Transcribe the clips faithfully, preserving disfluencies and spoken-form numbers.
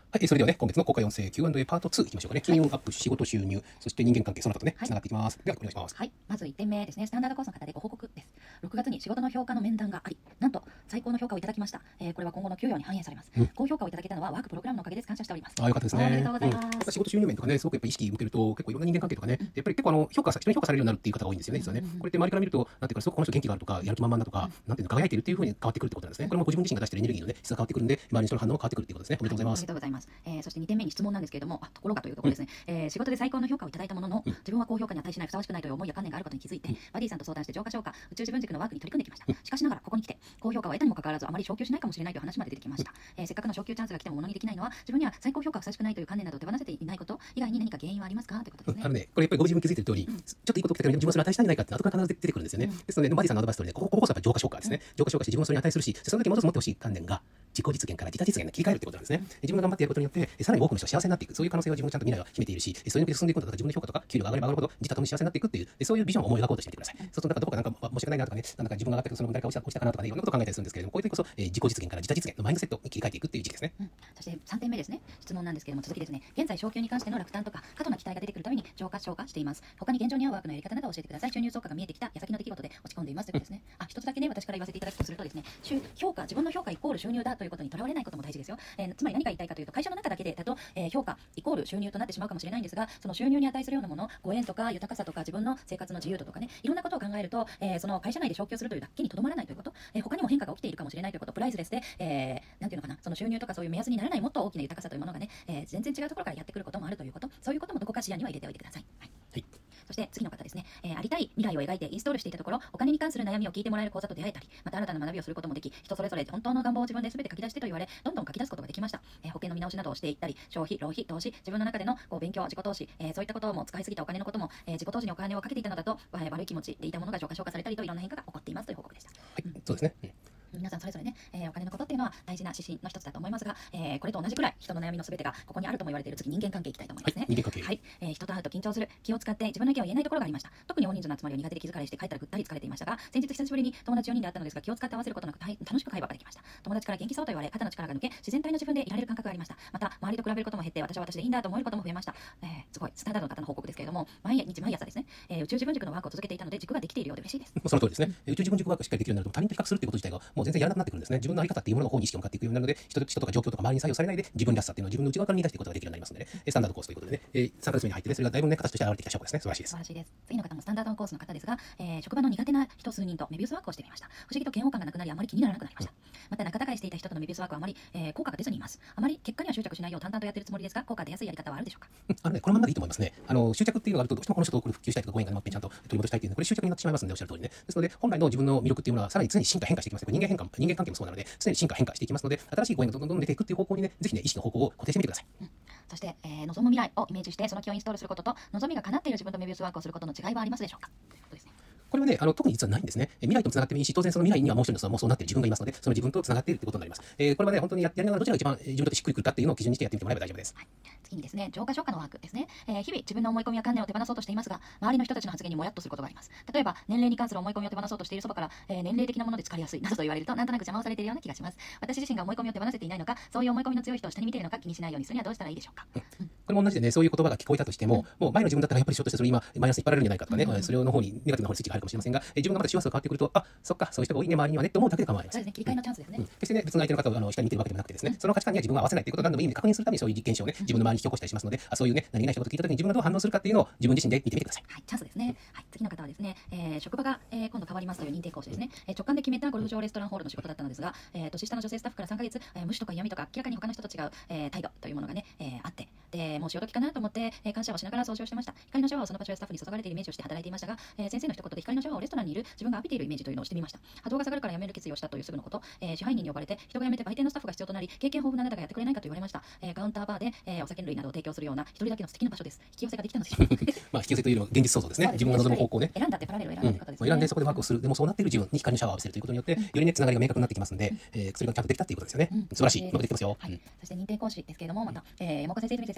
はい、それではね、今月の公開音声 キューアンドエー パートツーいきましょうかね。金運アップ、仕事収入、そして人間関係、その後とね、 はいつながっていきます。では、お願いします。 はい、まずいってんめですね。スタンダードコースの方でご報告です。ろくがつに仕事の評価の面談があり、なんと最高の評価をいただきました。えー、これは今後の給与に反映されます。 うん高評価をいただけたのはワークプログラムのおかげです。感謝しております。 ああ、よかったですね。 おめでとうございます。 うん、やっぱ仕事収入面とかね、すごくやっぱ意識向けると、結構いろんな人間関係とかね、やっぱり結構あの、評価さ、人に評価されるようになるっていう方が多いんですよね、実はね。 うんうんうんこれって周りから見ると、なんていうか、すごくこの人元気があるとか、やる気満々だとか、なんていうの、輝いてるっていう風に変わってくるってことなんですね。これもご自分自身が出してるエネルギーのね、質が変わってくるんで、周りの人の反応も変わってくるっていうことですね。おめでとうございます。 おめでとうございます。えー、そしてにてんめに質問なんですけれども、あ、ところがというところですね。えー、仕事で最高の評価をいただいたものの、 うん自分は高評価に値しない、ふさわしくないという思いや観念があることに気づいて、 うんバディさんと相談して浄化消化、宇宙自分軸のワークに取り組んできました。しかしながらここに来て、高評価を得たにもかかわらずあまり昇給しないかもしれないという話まで出てきました。えー、せっかくの昇給チャンスが来ても物にできないのは、自分には最高評価がふさわしくないという観念など手放せていないこと以外に何か原因はありますかということですね。 あのね、これやっぱりご自分気づいてる通り、ちょっといいこと起きたけど、自分はそれに値したんじゃないかって後から必ず出てくるんですよね。 うんですので、バディさんのアドバイスとね、こここここそやっぱ浄化消化ですね。浄化消化して自分はそれに値するし、その時もう一つ持ってほしい観念が、自己実現から自他実現に切り替えるってことなんですね。自分が頑張ってやることによって、さらに多くの人が幸せになっていく。そういう可能性を自分がちゃんと未来は秘めているし、そういうので進んでいくんだったら自分の評価とか給料が上がれば上がるほど、自他ともに幸せになっていくっていう、そういうビジョンを思い描こうとしてみてください。そうするとなんかどこかなんか申し訳ないなとかね、なんか自分が上がってその誰か落ちた落ちたかなとかね、いろんなことを考えたりするんですけれども、こういう時こそ、えー、自己実現から自他実現のマインドセットに切り替えていくっていう時期ですね。 うん、そしてさんてんめですね。質問なんですけれども、続きですね。現在昇給に関しての落胆とか過度な期待が出てくるために浄化消化しています。他に現状に合うワークのやり方などを教えてください。収入増加が見えてきた矢先の出来事で落ち込んでいますということですね。あ、一つだけね、私から言わせていただくとするとですね、収評価、自分の評価イコール収入だということにとらわれないことも大事ですよ。えー、つまり何が言いたいかというと、会社の中だけでだと、えー、評価イコール収入となってしまうかもしれないんですが、その収入に値するようなもの、ご縁とか豊かさとか自分の生活の自由度とかね、いろんなことを考えると、えー、その会社内で昇給するというだけにとどまらないということ、えー、他にも変化が起きているかもしれないということ、プライスレスで、えー、なんていうのかな、その収入とかそういう目安にならないもっと大きな豊かさというものがね、えー、全然違うところからやってくることもあるということ、そういうこともどこか視野には入れておいてください。はい。 はい。 そして次の方ですね、えー、ありたい未来を描いてインストールしていたところ、お金に関する悩みを聞いてもらえる講座と出会えたり、また新たな学びをすることもでき、人それぞれ本当の願望を自分で全て書き出してと言われ、どんどん書き出すことができました。えー、保険の見直しなどをしていったり、消費、浪費、投資、自分の中でのこう勉強、自己投資、えー、そういったことも使いすぎたお金のことも、えー、自己投資にお金をかけていたのだと、えー、悪い気持ちでいたものが浄化消化されたりといろんな変化が起こっていますという報告でした。 はい、そうですね。うん皆さんそれぞれね、えー、お金のことっていうのは大事な指針の一つだと思いますが、えー、これと同じくらい人の悩みのすべてがここにあるとも言われている次人間関係いきたいと思いますね。 はい、人間関係。 はい、えー、人と会うと緊張する、気を使って自分の意見を言えないところがありました。特に大人数の集まりを苦手で気疲れして帰ったらぐったり疲れていましたが、先日久しぶりに友達よにんで会ったのですが、気を使って合わせることなく楽しく会話ができました。友達から元気そうと言われ、肩の力が抜け、自然体の自分でいられる感覚がありました。また周りと比べることも減って、私は私でいいんだと思えることも増えました。えー、すごいスタンダードの方の報告ですけれども、毎日毎朝ですね、えー、宇宙自分軸のワークを続けていたので軸ができているようで嬉しいです。 その通りですね。宇宙自分軸ワークをしっかりできるようになると、他人と比較するっていうこと自体がもう全然やらなくなってくるんですね。自分の在り方っていうものの方に意識を向かっていくようになるので、人と人とか状況とか周りに左右されないで、自分らしさっていうのを自分の内側から見出していくことができるようになりますので、ね、スタンダードコースということでね、えー、さんかげつめに入ってね、それがだいぶね、形として現れてきた証拠ですね。素晴らしいです。 素晴らしいです。次の方もスタンダードコースの方ですが、えー、職場の苦手な人数人とメビウスワークをしてみました。不思議と嫌悪感がなくなり、あまり気にならなくなりました。また仲違いしていた人とのメビウスワークはあまり、えー、効果が出ずにいます。あまり結果には執着しないよう淡々とやっているつもりですが、効果出やすいやり方はあるでしょうか。 あのね、このままでいいと思いますね。あの、執着っていうのがあると、どうしてもこの人とこれ復旧したいとか、ご縁がね、まっぺんちゃんと取り戻したいっていうのは、これ執着になってしまいますので、おっしゃる通りね。ですので、本来の自分の魅力っていうものは、さらに常に進化変化していきます。これ人間変化、人間関係もそうなので、常に進化変化していきますので、新しいご縁がどんどんどん出ていくっていう方向にね、ぜひね、意識の方向を固定してみてください。 うん、そして、えー、望む未来をイメージして、その気をインストールすることと、望みが叶っている自分とメビウスワークをすることの違いはありますでしょうか。ということですね。 これはね、あの、特に実はないんですね。え未来とも繋がってもいいし、当然その未来にはもう一人のそのもうそうなっている自分がいますので、その自分と繋がっているってことになります。えー、これはね、本当にややりながらどちらが一番自分にとってしっくりくるかっていうのを基準にしてやってみてもらえば大丈夫です。 はい、次にですね、浄化消化のワークですね。えー、日々自分の思い込みや観念を手放そうとしていますが、周りの人たちの発言にもやっとすることがあります。例えば、年齢に関する思い込みを手放そうとしているそばから、えー、年齢的なもので疲れやすいなどと言われると、なんとなく邪魔をされているような気がします。私自身が思い込みを手放せていないのか、そういう思い込みの強い人を下に見ているのか気にしないようにするにはどうしたらいいでしょうか。うんうん、これも同じでね、そういう言葉が聞こえたとしても、うん、もう前の自分だったらやっぱりしようとしてそれ今マイナスに引っ張られるんじゃないかとかね、うん、それの方にネガティブな方にスイッチが入るかもしれませんが、えー、自分がまた周波数が変わってくると、あ、そっか、そういう人が多いね、周りにはねって思うだけで構わないです。 そうですね、切り替えのチャンスですね。 うん、決してね、別の相手の方をあの下に見てるわけでもなくてですね、その価値観には自分が合わせないということを何度もいい意味で確認するためにそういう現象をね、自分の周りに引き起こしたりしますので、あ、そういうね、何気ない一言聞いた時に自分がどう反応するかっていうのを自分自身で見てみてください。 はい、チャンスですね。はい、次の方はですね、えー、職場が、えー、今度変わりますという認定講師ですね。えー、直感で決めたゴルフ場レストランホールの仕事だったのですが、えー、年下の女性スタッフからさんかげつ、えー、無視とか嫌味とか明らかに他の人と違う、えー、態度というものがね、えー、あって、で、もう潮時かなと思って、えー、感謝をしながら掃除をしてました。光のシャワーをその場所やスタッフに注がれているイメージをして働いていましたが、えー、先生の一言で光のシャワーをレストランにいる自分が浴びているイメージというのをしてみました。波動が下がるから辞める決意をしたというすぐのこと、えー、支配人に呼ばれて人が辞めて売店のスタッフが必要となり、経験豊富なあなたがやってくれないかと言われました。えー、カウンターバーで、えー、お酒類などを提供するような一人だけの素敵な場所です。引き寄せができたのでしょうか。 まあ引き寄せというのは現実想像ですね。自分が望む方向ね。 選んだってパラレルを選んだってことですね。 選んでそこでワークをする。でもそうなっている自分に光のシャワーを浴びせるということによって、よりね、つながりが明確になってきますので、えー、それがちゃんとできたということですよね。素晴らしい。うまくできてますよ。 はい。そして認定講師ですけれども、また、えー、山岡先生、泉先生、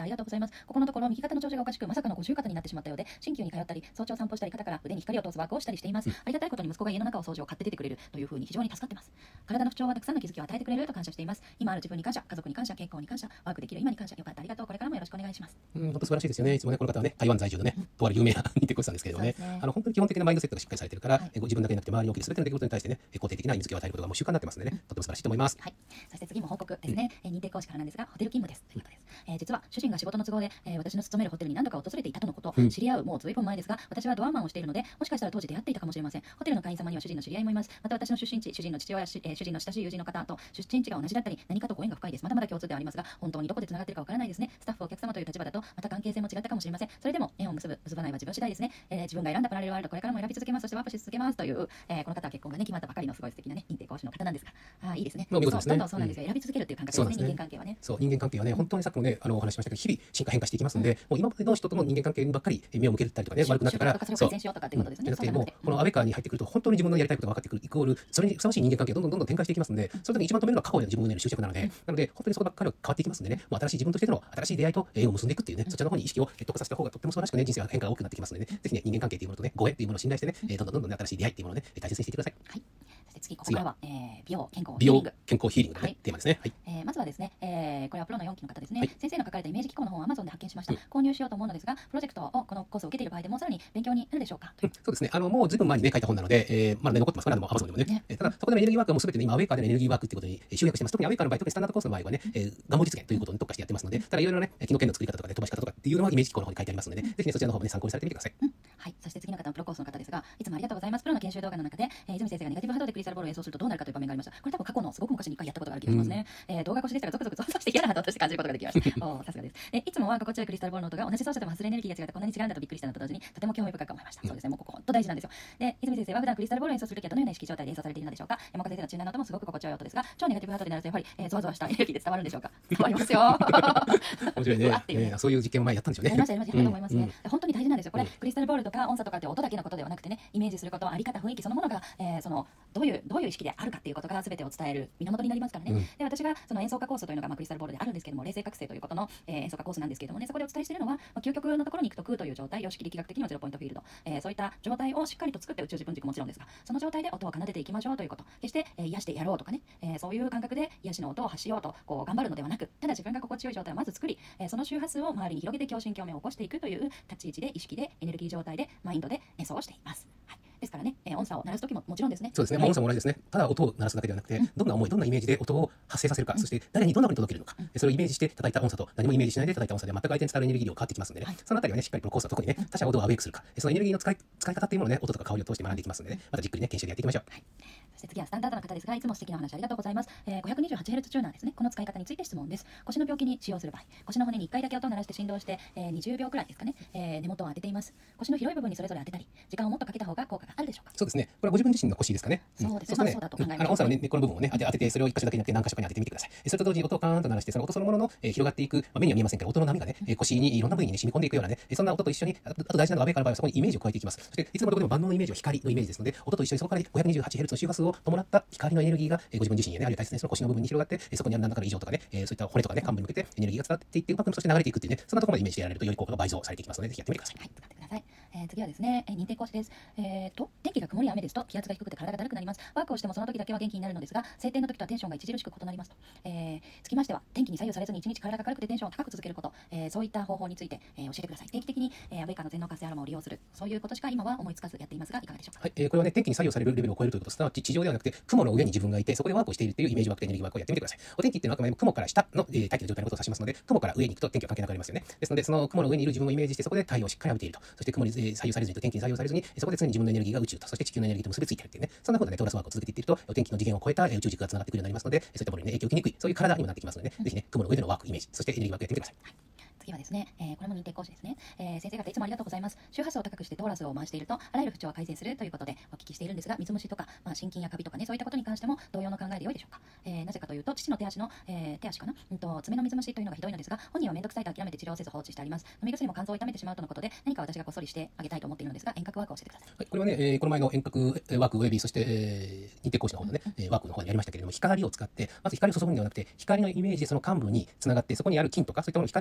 した。ありがとうございます。ここのところ右肩の調子がおかしく、まさかの五十肩になってしまったようで、鍼灸に通ったり、早朝散歩したり、肩から腕に光を通すワークをしたりしています。ありがたいことに息子が家の中を掃除を買って出てくれるというふうに非常に助かっています。体の不調はたくさんの気づきを与えてくれると感謝しています。今ある自分に感謝、家族に感謝、健康に感謝、ワークできる今に感謝。よかった、ありがとう。これからもよろしくお願いします。 うん、本当素晴らしいですよね。いつもね、この方はね、台湾在住のね、とある有名な認定講師さんですけれどもね、 ねあの本当に基本的なマインドセットがしっかりされてるから、 はいえご自分だけじゃなくて周りに起きる全ての出来事に対してね、肯定的な意味付けを与えることがもう習慣になってますのでね、とても素晴らしいと思います。 はい。そして次も報告ですね。えー認定講師からなんですが、ホテル勤務ですということです。えー実は主人が仕事の都合で、えー私の勤めるホテルに何度か訪れていたとのこと、 うん知り合うもうずいぶん前ですが、私はドアマンをしているので、もしかしたら当時出会っていたかもしれません。ホテルの会員様には主人の知り合いもいます。また私の出身地、主人の父親、しえー主人の親しい友人の方と出身地が同じだったり、何かとご縁が深いです。まだまだ共通ではありますが、本当にどこで繋がっているかわからないですね。スタッフ、お客様という立場だと、また関係性も違ったかもしれません。それでも縁を結ぶ、結ばないは自分次第ですね。えー自分が選んだパラレルワールド、これからも選び続けます。そしてワープし続けますという、えーこの方は結婚がね、決まったばかりのすごい素敵なね、認定講師の方なんですが、あーいいですね。 まあ見事ですねそうどんどんそうなんですよ。選び続けるっていう感覚ですね、 そうなんですね人間関係はね。 そう、人間関係はね、本当にさっきもね、あのお話ししましたけど、日々進化変化していきますので、もう今までの人との人間関係にばっかり目を向けたりとかね、悪くなったから、 習慣とかそれを改善しようとかっていうことですね。 うんじゃなくて、もうそうじゃなくて、 このアウェカーに入ってくると、本当に自分のやりたいことが分かってくる、イコール、それにふさわしい人間関係がどんどんどんどん展開していきますので、その時に一番止めるのは過去への自分への執着なので、なので、本当にそこばっかりは変わっていきますのでね、もう新しい自分としての新しい出会いと縁を結んでいくっていうね、そちらの方に意識を特化させた方がとっても素晴らしくね、人生が変化が大きくなってきますのでね、ぜひね、人間関係っていうものとね、ご縁っていうものを信頼してね、えーどんどんどんどんね、新しい出会いっていうものをね、大切にしていってください。 はい。そして次、ここからは、えー美容、健康、 美容ヒーリング。、 健康、ヒーリングのね、 はいテーマですね。はい。 えーまずはですね、えーこれはプロのよんきの方ですね、 はい先生の書かれたイメージ機構の本を Amazon で発見しました、 うん購入しようと思うのですが、プロジェクトをこのコースを受けている場合でもさらに勉強になるでしょうかという。 うん、そうですね。あの、もうずいぶん前にね、書いた本なので、えー、まだね、残ってますから、でも、アマゾンでもね。 ねえーただ、そこでのエネルギーワークはもうすべてね、今、アウェーカーでのエネルギーワークっていうことにえー集約してます。特にアウェーカーの場合、特にスタンダードコースの場合はね、えー、願望実現ということに特化してやってますので、ただ、いろいろね、機能圏の作り方とかね、飛ばし方とかっていうのはイメージ機構の方に書いてありますので、ぜひね、そちらの方もね、参考にされてみてください。 うんはい、そして次の方のプロコースの方ですが、いつもありがとうございます。プロの研修動画の中で、えー泉先生がネガティブ波動でクリスタルボールを演奏するとどうなるかという場面がありました。これ多分過去のすごく昔に一回やったことがある気がしますね。えー動画越しでしたが、ゾクゾクゾクゾクして嫌な波動として感じることができました。おーさすがです。えいつもは心地よいクリスタルボールの音が同じ奏者でも外れエネルギーが違ってこんなに違うんだとびっくりしたのと同時に、とても興味深く思いました。そうですね、もうここ本当大事なんですよ。で、泉先生は普段クリスタルボールを演奏するときはどのような意識状態で演奏されているのでしょうか。山岡先生のチューナーの音もすごく心地よい音ですが、超ネガティブ波動でなるとやはり、えー、ゾワゾワしたエネルギーで伝わるんでしょうか。伝わりますよ。 面白いうわっていうねね。えーそういう実験を前にやったんでしょうね。 やりましたやりましたやったと思いますね、 うん本当に大事なんですよこれ、 うんクリスタルボールとか音差とかって音だけのことではなくてね、イメージすること、あり方、雰囲気そのものが、えーそのどういうどういう意識であるかっていうことが全てを伝える源になりますからね、 うんで私がその演奏家コースというのが、まあ、クリスタルボールであるんですけども、冷静覚醒ということの、えー演奏家コースなんですけれどもね、そこでお伝えしているのは、まあ、究極のところに行くと空という状態、様式力学的にはゼロポイントフィールド、えーそういった状態をしっかりと作って、宇宙自分軸もちろんですが、その状態で音を奏でていきましょうということ、決して、えー癒してやろうとかね、えーそういう感覚で癒しの音を発しようとこう頑張るのではなく、ただ自分が心地よい状態をまず作り、えーその周波数を周りに広げて共振共鳴を起こしていくという立ち位置で、意識で、エネルギー状態で、マインドで演奏をしています。はい、ですからね、えー音差を鳴らすときももちろんですね。 そうですね。 はいまあ音差も同じですね。ただ音を鳴らすだけではなくて、 うんどんな思い、どんなイメージで音を発生させるか、そして誰にどんな風に届けるのか、それをイメージして叩いた音差と何もイメージしないで叩いた音差で全く相手に伝わるエネルギー量が変わってきますのでね、 はいそのあたりはね、しっかりプロコースは特にね、他者をどうアウェイクするか、そのエネルギーの使い使い方っていうものをね、音とか香りを通して学んでいきますのでね、またじっくりね、研修でやっていきましょう。 はいそして次はスタンダードな方ですが、いつも素敵なお話ありがとうございます。えー、ごひゃくにじゅうはちヘルツチューナーですね。この使い方について質問です。腰の病気に使用する場合、腰の骨にいっかいだけ音を鳴らして振動して、えー、にじゅうびょうくらいですかね、えー根元を当てています。腰の広い部分にそれぞれ当てたり、時間をもっとかけた方が効果があるでしょうか。 そうですね。これはご自分自身の腰ですかね。 そうですねするとねまあそうだと考えますうんあの音差のね、この部分をね、当て当てて、それを一箇所だけじゃなくて何箇所かに当ててみてください。えそれと同時に音をカーンと鳴らして、その音そのものの、えー広がっていく、まあ、目には見えませんけど、音の波がね、えー腰にいろんな部位に、ね、染み込んでいくようなね、えーそんな音と一緒に、あとあと大事なのはアウェーカーの場合はそこにイメージを加えていきます。そして、いつもどこでも万能のイメージは光のイメージですので、音と一緒にそこから ごひゃくにじゅうはちヘルツ の周波数を伴った光のエネルギーが、えーご自分自身へね、あるいは大切なその腰の部分に広がって、えーそこにある何らかの異常とかね、えーそういった骨とかね、幹部に向けてエネルギーが伝わっていってうまくそして流れていくっていうね、そんなところまでイメージしてやられるとより効果が倍増されていきますので、ぜひやってみてください。 はい、使ってください。えー次はですね、えー認定講師です。えーと、天気が曇りや雨ですと気圧が低くて体がだるくなります。ワークをしてもその時だけは元気になるのですが、晴天の時とはテンションが著しく異なりますと。えーつきましては、天気に左右されずに一日体が軽くてテンションを高く続けること、えーそういった方法について、えー教えてください。定期的に、えーアウェイカーの全能活性アロマを利用する、そういうことしか今は思いつかずやっていますが、いかがでしょうか。 はい、えーこれはね、天気に左右されるレベルを超えるということ、すなわち地上ではなくて、雲の上に自分がいて、そこでワークをしているというイメージワークとエネルギーワークをやってみてください。お天気っていうのはあくまでも雲から下の、えー大気の状態のことを指しますので、雲から上に行くと天気は関係なくなりますよね。ですので、その雲の上にいる自分をイメージして、そこで太陽をしっかり浴びていると。そして雲にえー左右されずにと天気に左右されずに、そこで常に自分のエネルギーが宇宙と、そして地球のエネルギーと結びついているっていうね、そんなことでね、トーラスワークを続けていっていると、お天気の次元を超えたえー宇宙軸がつながってくるようになりますので、そういったものにね、影響を受けにくい、そういう体にもなってきますのでね、ぜひね、雲の上でのワークイメージ、そしてエネルギーワークやってみてください。 次はですね、えーこれも認定講師ですね、えー先生方いつもありがとうございます。周波数を高くしてトーラスを回しているとあらゆる不調は改善するということでお聞きしているんですが、水虫とか、まあ、心筋やカビとかね、そういったことに関しても同様の考えで良いでしょうか。えーなぜかというと、父の手足の、えー手足かな、うんと爪の水虫というのがひどいのですが、本人は面倒くさいと諦めて治療せず放置してあります。飲み薬も肝臓を痛めてしまうとのことで、何か私がこっそりしてあげたいと思っているのですが、遠隔ワークを教えてください。 はい、これはね、えーこの前の遠隔ワークおよびそして、えー認定講師の方のね、えーワークの方でやりましたけれども、光を使って、まず光を注ぐんではなくて、光のイメージでその幹部につながって、そこにある菌とか、そういったものを光のエネルギーと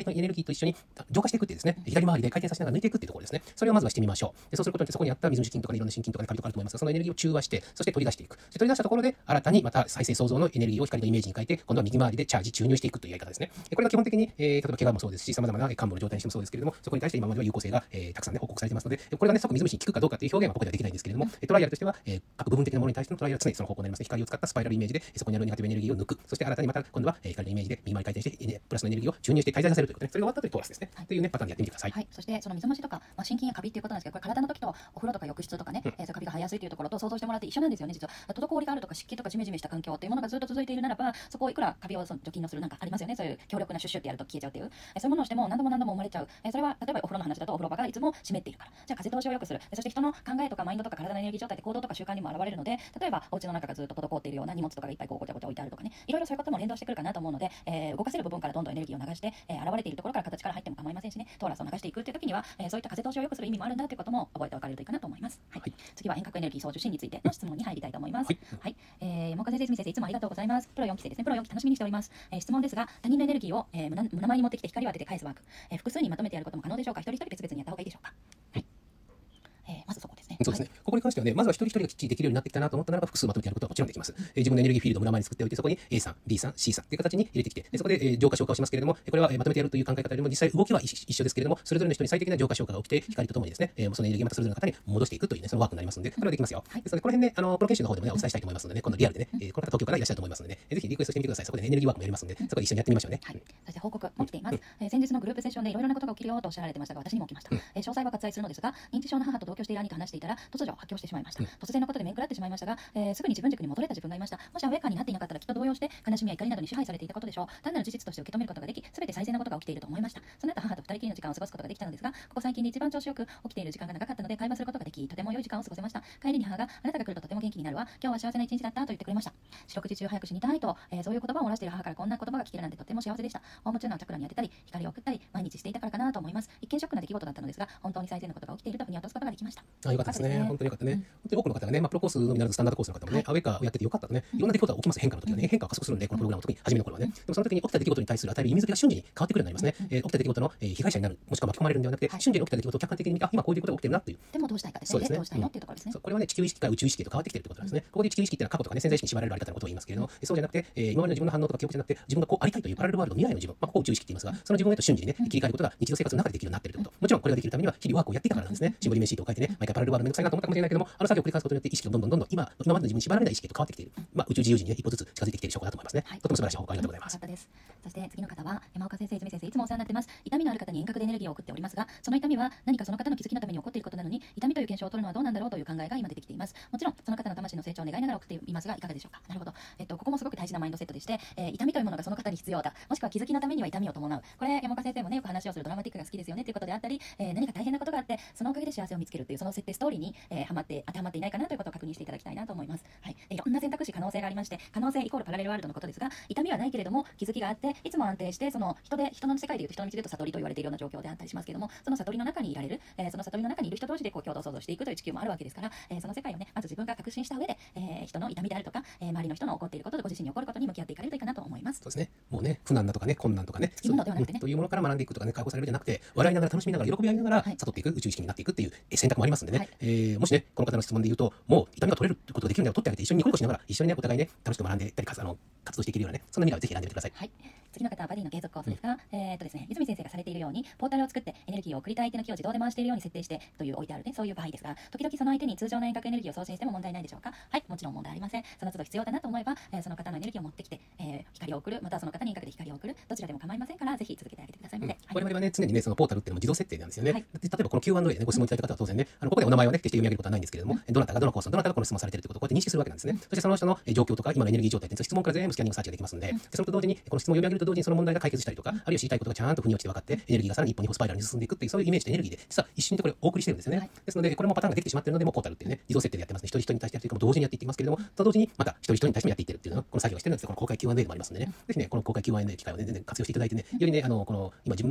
と一緒に浄化していくっていうですね、左回りで回転させながら抜いていくっていうところですね。それをまずはしてみましょう。でそうすることによってそこにあった水の筋とかいろんな心筋とかカビとかあると思いますが、そのエネルギーを中和して、そして取り出していく。取り出したところで新たにまた再生創造のエネルギーを光のイメージに変えて、今度は右回りでチャージ注入していくというやり方ですね。これが基本的に、えー、例えば怪我もそうですし、様々な幹部の状態にしてもそうですけれども、そこに対して今までは有効性が、えー、たくさんね報告されていますので、これがね即水虫に効くかどうかという表現はここではできないんですけれども、トライアルとしては、えー、各部分的なものに対してのトライアルは常にその方向になります。光を使ったスパイラルイメージでそこにあるネガティブエネルギーを抜く。そして新たにまた今度は、えー、光のイメージで右回り回転して、ね、プラスのエネルギーを注入して滞在させるということね。それが終わったというトーラスですね。はい、というねパターンでやってみてください。 はい、そしてその水虫とか、まあ、心筋やカビっていうことなんですけど、これ体の時とお風呂とか浴室とかね、うん、えー、そのカビが生えやすいというところと想像してもらって一緒なんですよね。実は滞りがあるとか湿気とかジメジメした環境っていうものがずっと続いているならば、そこをいくらカビをその除菌のするなんかありますよね。そういう強力なシュッシュってやると消えちゃうっていう、えー、そういうものをしても何度も何度も生まれちゃう。えー、それは例えばお風呂の話だとお風呂場がいつも湿っているから、じゃあ風通しを良くする。そして人の考えとかマインドとか体のエネルギー状態って行動とか習慣にも現れるので、例えばお家の中がずっと滞っているような荷物とかがいっぱいこうごちゃごちゃ置いてあるとかね、いろいろそういうことも連動してくるかなと思うので、えー、動かせる部分からどんどんエネルギーを流して、えー、現れているところから形から入っても構いませんしね、トーラスを流していくっていう時には、えー、そういった風通しを良くする意味もあるんだということも覚えておかれるといいかなと思います。はい、はい、次は遠隔エネルギー送受信についての質問に入りたいと思います。はい、はい、えー、山岡先生、泉先生、いつもありがとうございます。プロよんきせいですね。プロよんき楽しみにしております。えー、質問ですが、他人のエネルギーを、えー、胸胸前に持ってきて光を当てて返すワーク、えー、複数にまとめてやることも可能でしょうか。一人一人別々にやった方がいいでしょうか。はい、えー、まずそこですね。 そうですね。ここに関してはね、まずは一人一人がきっちりできるようになってきたなと思ったならば、複数まとめてやることはもちろんできます。えー、自分のエネルギーフィールドを胸前に作っておいて、そこに A さん、B さん、C さんという形に入れてきて、でそこで、えー、浄化消化をしますけれども、これは、えー、まとめてやるという考え方よりも実際動きは一緒ですけれども、それぞれの人に最適な浄化消化が起きて、光とともにですね、えー、そのエネルギーをまたそれぞれの方に戻していくというね、そのワークになりますので、これはできますよ。はい、ですので、この辺ね、あの、この研修の方でもね、お伝えしたいと思いますのでね、今度リアルでね、えー、この方東京からいらっしゃると思いますので、えー、ぜひリクエストしてみてください。そこで、ね、エネルギーワークもやりますので、そこで一緒にやってみましょうね。はい。 そして報告も来ています。えー、先日のグループセッションでいろいろなことが起きるよとおっしゃられてましたが、私にも起きました。うん、えー、詳細は割愛するのですが、認知症の母と同居している兄と話していたら、突如発狂してしまいました。うん、突然のことで面食らってしまいましたが、えー、すぐに自分軸に戻れた自分がいました。もしアウェーカーになっていなかったらきっと動揺して悲しみや怒りなどに支配されていたことでしょう。単なる事実として受け止めることができ、全て最善なことが起きていると思いました。その後母と二人きりの時間を過ごすことができたのですが、ここ最近で一番調子よく起きている時間が長かったので会話することができ、とても良い時間を過ごせました。帰りに母が、あなたが来るととても元気になるわ、今日は幸せな一日だったと言ってくれました。四六時中早く死にたいと、えー、そういう言葉を漏らしている母からこんな言葉が聞けるなんてとても幸せでした。大持ちのチャクラに当てたり光を送ったり毎日していたからかなと思います。一見ショックな出来事だったのですが、本当に最善のことが起きていると腑に落とすことができました。 あ、よかったですね。本当によかったね。うん、本当に多くの方がね、まあ、プロコースのみならずスタンダードコースの方もね、はい、アウェーカーをやっててよかったとね、いろんな出来事が起きます。変化の時はね、変化が加速するんで、このプログラムの時に初めの頃はね、でもその時に起きた出来事に対する与える意味付けが瞬時に変わってくるようになりますね。えー、起きた出来事の、えー、被害者になる、もしくは巻き込まれるんではなくて、はい、瞬時に起きた出来事を客観的に見て、あ、今こういうことが起きてるなっていう。 でもどうしたいかですね。 そうですね。 どうしたいのっていうところですね。 うん、これはね、地球意識から宇宙意識へと変わってきているってことなんですね。ここで地球意識っていうのは過去とかね、潜在意識に縛られるあり方のことを言いますけれども、そうじゃなくて、えー、今までの自分の反応とか記憶じゃなくて、自分がこうありたいというパラレルワールド、未来の自分、まあ、ここを宇宙意識って言いますが、その自分へと瞬時にね、切り替えることが日常生活の中でできるようになっているということ。もちろんこれができるためには日々ワークをやっていたからなんですね。シンボリメシートを書いてね、毎回パラレルワールドめんどくさいなと思ったかもしれないけども、あの作業を繰り返すことによって意識がどんどんどんどん今今までの自分に縛られない意識へと変わってきている。まあ、宇宙自由人にね、一歩ずつ近づいてきている証拠だと思いますね。はい、とても素晴らしい報告ありがとうございます。 よかったです。そして次の方は山岡先生、泉先生、いつもお世話になってます。痛みのある方に遠隔でエネルギーを送っておりますが、その痛みは何かその方の気づきのために起こっていることなのに、痛みという現象を取るのはどうなんだろうという考えが今出てきています。もちろんその方の魂の成長を願いながら送っていますが、いかがでしょうか。なるほど。えっとここもすごく大事なマインドセットでして、えー、痛みというものがその方に必要だ。もしくは気づきのためには痛みを伴う。これ山岡先生もねよく話をするドラマティックが好きですよねということであったり、えー、何か大変なことがあってそのおかげで幸せを見つけるというその設定ストーリーに、えー、はまって当てはまっていないかなということを確認していただきたいなと思います。はい。いろんな選択肢可能性がありまして、可能性イコールパラレルワールドのことですが、痛みはないけれども気づきがあっていつも安定してその人で人の世界でいうと人の道でいうと悟りと言われているような状況であったりしますけれども、その悟りの中にいられる、えー、その悟りの中にいる人同士でこう共同創造していくという地球もあるわけですから、えー、その世界をねまず自分が確信した上で、えー、人の痛みであるとか、えー、周りの人の起こっていることでご自身に起こることに向き合っていかれるといいかなと思います。 そうですね。もうね、苦難だとかね、困難とかね、 そういうものではなくてね、 というものから学んでいくとかね、解放されるじゃなくて、笑いながら楽しみながら喜び合いながら悟っていく、宇宙意識になっていくっていう選択もありますんでね、はい、えー、もしね、この方の質問で言うと、もう痛みが取れることができるんだよ、取ってあげて一緒にニコニコしながら一緒にねお互いね楽しく学んでいったりあの活動していけるようなね、そんな未来をぜひ選んでみてください。はい。 次の方はバディの継続コースですが、うん、えー、っとですね、泉先生がされているようにポータルを作ってエネルギーを送りたい相手の気を自動で回しているように設定してという置いてあるね、そういう場合ですが、時々その相手に通常の遠隔エネルギーを送信しても問題ないでしょうか。はい、もちろん問題ありません。その都度必要だなと思えば、えー、その方のエネルギーを持ってきて、えー、光を送る、またはその方に遠隔で光を送る、どちらでも構いませんからぜひ続けてあげてくださいので、うん、はい、我々はね常にねそのポータルっていうのも自動設定なんですよね。はい、例えばこの キューアンドエー で、ね、ご質問いただいた方は当然ね、あのここでお名前をね決して読み上げることはないんですけれども、うん、どなたがどのコースのどなたがこの質問されているということをこうやって認識するわけなんですね。うん、そしてその人の状況とか今のエネルギー状態って質問から全部スキャニングサーチができますので、うん、それと同時にこの質問を読み上げると同時にその問題が解決したりとか、あるいは知りたいことがちゃんと腑に落ちて分かってエネルギーがさらに一歩二歩スパイラルに進んでいくっていうそういうイメージとエネルギーで実は一瞬でこれお送りしてるんですよね。はい、ですのでこれもパターンができてしまっているのでもうポータルっていうね自動設定でやってますね。一人一人に対してやっていくかも同時にやっていっていますけれども、と同時にまた一人一人に対してもやっていってるっていうのはこの作業をしてるんですよ。この公開 キューアンドエー でもありますのでね、うん、ぜひねこの公開 キューアンドエー の機会を全然活用していただいてね、よりねあのこの今自分の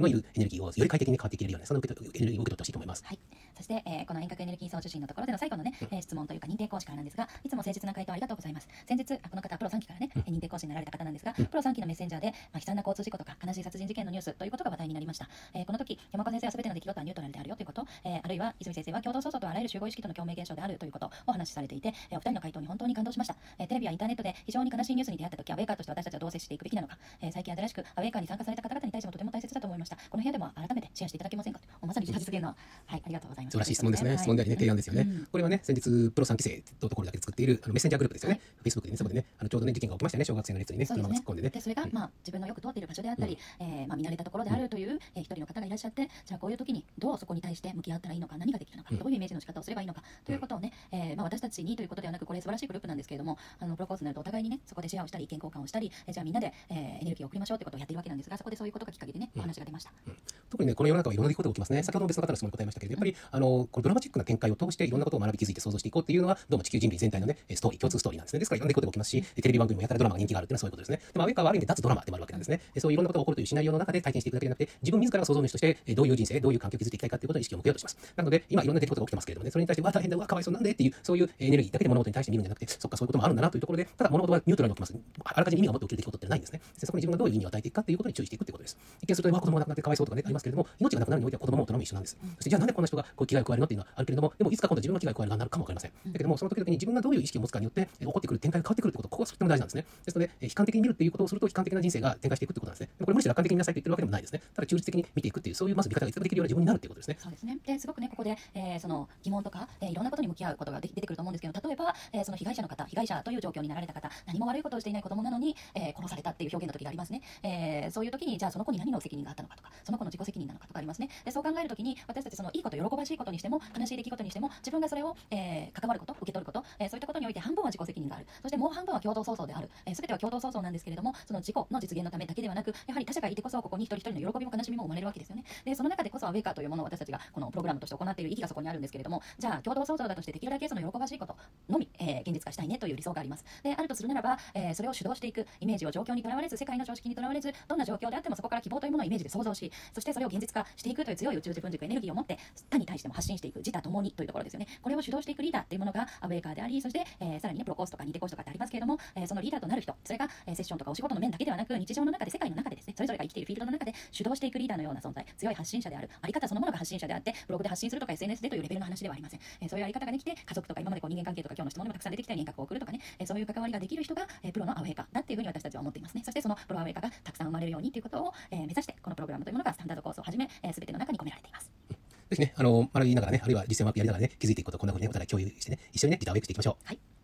いうエネルギーをより快適に変わっていけるような、その受け取エネルギーを受け取ってほしいと思います。 はい。そして、えー、この遠隔エネルギー送受信のところでの最後のね、えー、質問というか認定講師からなんですが、いつも誠実な回答ありがとうございます。先日、あこの方はプロさんきからね、うん、認定講師になられた方なんですが、うん、プロさんきのメッセンジャーで、まあ、悲惨な交通事故とか悲しい殺人事件のニュースということが話題になりました。えー、この時、山岡先生は全ての出来事はニュートラルであるよということ、えー、あるいは泉先生は共同創造とあらゆる集合意識との共鳴現象であるということをお話しされていて、えー、お二人の回答に本当に感動しました。えー、テレビやインターネットで非常に悲しいニュースに出会った時、アウェーカーとして私たちはどう接していくべきなのか、えー、最近新しくアウェーカーに参加された方々に対してもとても大切だと思いました。この部屋でも改めてシェアしていただけませんかと。まさに実現の、はい、ありがとうございます。 素晴らしい質問ですね。はい、質問でありね、提案ですよね。うん、これはね、先日プロさんき生のところだけ作っているあのメッセンジャーグループですよね。はい、Facebook でね、そこでね、あのちょうどね事件が起きましたよね。小学生の列にね、車が突っ込んでね。 でそれが、まあ自分のよく通っている場所であったり、うん、えー、まあ見慣れたところであるという、うん、えー、一人の方がいらっしゃって、じゃあこういう時にどうそこに対して向き合ったらいいのか、何ができるのか、うん、どういうイメージの仕方をすればいいのかということをね、えー、まあ私たちにということではなく、これ素晴らしいグループなんですけれども、あのプロポーズになるとお互いにね、そこでシェアをしたり意見交換をしたり、えー、じゃあみんなで、えー、エネルギーを送りましょうということをやっているわけなんですが、そこでそういうことがきっかけでね、お話が出ました。 うんうん、特にね、この世の中はいろんな出来事が起きますね。先ほどの別の方の質問に答えましたけど、やっぱりあのこのドラマチックな展開を通していろんなことを学び気づいて想像していこうっていうのは、どうも地球人類全体のね、ストーリー、共通ストーリーなんですね。ですからいろんな出来事が起きますし、テレビ番組もやたらドラマが人気があるっていうのはそういうことですね。でもアウェーカーはある意味で脱ドラマでもあるわけなんですね。そういういろんなことが起こるというシナリオの中で体験していくだけじゃなくて、自分自らが想像主としてどういう人生、どういう環境を築いていきたいかということに意識を向けようとします。なので今いろんな出来事が起きてますけれどもね、それに対してわ大変だ、わかわいそうなんでっていうそういうエネルギーだけで物事に対して見るんじゃなくて、そっかそういうこともあるんだなというところで、ただ物事はニュートラルに起きます。あらかじめ意味が持って起きる出来事ってないんですね。そこに自分がどういう意味を与えていくかということに注意していくということです。一見すると子供が亡くなってかわいそうとかねありますけれども、命がなくなるにおいては子供も大人も一緒なんです。うん、そしてじゃあなんでこんな人がこう危害を加えるのっていうのはあるけれども、でもいつか今度自分が危害を加える側になるかもわかりません。だけどもその時々に自分がどういう意識を持つかによって起こってくる展開が変わってくるということ、ここがとても大事なんですね。ですので悲観的に見るっていうことをすると悲観的な人生が展開していくということなんですね。でもこれ無理して楽観的に見なさいと言ってるわけでもないですね。ただ中立的に見ていくっていうそういうまず見方がいつでもできるような自分になるということですね。 そうですね。ですごくねここで、えー、その疑問とか、えー、いろんなことに向き合うことが出てくると思うんですけど、例えば、えー、その被害者の方、被害者という状況になられた方、何も悪いことをしていない子供なのに、えー、殺されたっていう表現の時がありますね。えー、そういう時にじゃあその子に何の責任があったのかとか、その子の自己責任なのかとかありますね。でそう考える時に私たちそのいいこと、喜ばしいことにしても悲しい出来事にしても自分がそれを、えー、関わること、受け取ること、えー、そういったことにおいて半分は自己責任がある。そしてもう半分は共同創造である。えー、全ては共同創造なんですけれども、その自己の実現のためだけではなく、やはり他者がいてこそここに一人一人の喜びも悲しみも生まれるわけですよね。でその中でこそアウェーカーというものを私たちがこのプログラムとして行っている意義がそこにあるんですけれども、じゃあ共同創造だとしてできるだけその喜ばしいことのみ、えー、現実化したいねという理想があります。であるとするならば、えー、それを主導していくイメージを状況にとらわれず、世界の常識にとらわれず、どんな状況であってもそこから希望というものをイメージで想像し、そしてそれを現実化していくという強い宇宙自分軸エネルギーを持って他に対しても発信していく、自他ともにというところですよね。これを主導していくリーダーというものがアウェーカーであり、そして、えー、さらにねプロコースとか認定講師とかってありますけれども、えー、そのリーダーとなる人、それが、えー、セッションとかお仕事の面だけではなく、日常の中で世界の中でですね、それぞれが生きているフィールドの中で主導していくリーダーのような存在、強い発信者である、あり方そのものが発信者であって、ブログで発信するとか エスエヌエス でというレベルの話ではありません。えー、そういうあり方ができて、家族とか今までこう人間関係とか今日の質問でもたくさん出てきたように遠隔を送るとかね、えー、そういう関わりができる人が、えー、プロのアウェーカーだっていうふうに私たちは思っていますね。そしてそのプロアウェーカーがたくさん生まれるようにということを、えー、目指してこのプログラムというものがスタンダードコースをはじめ、えー、全ての中に込められています。 ぜひね、あの学びながらね、あるいは実践をやりながらね、気づいていくことをこんなふうにねお互い共有してね、一緒にねリターンをウェイクしていきましょう。 はい。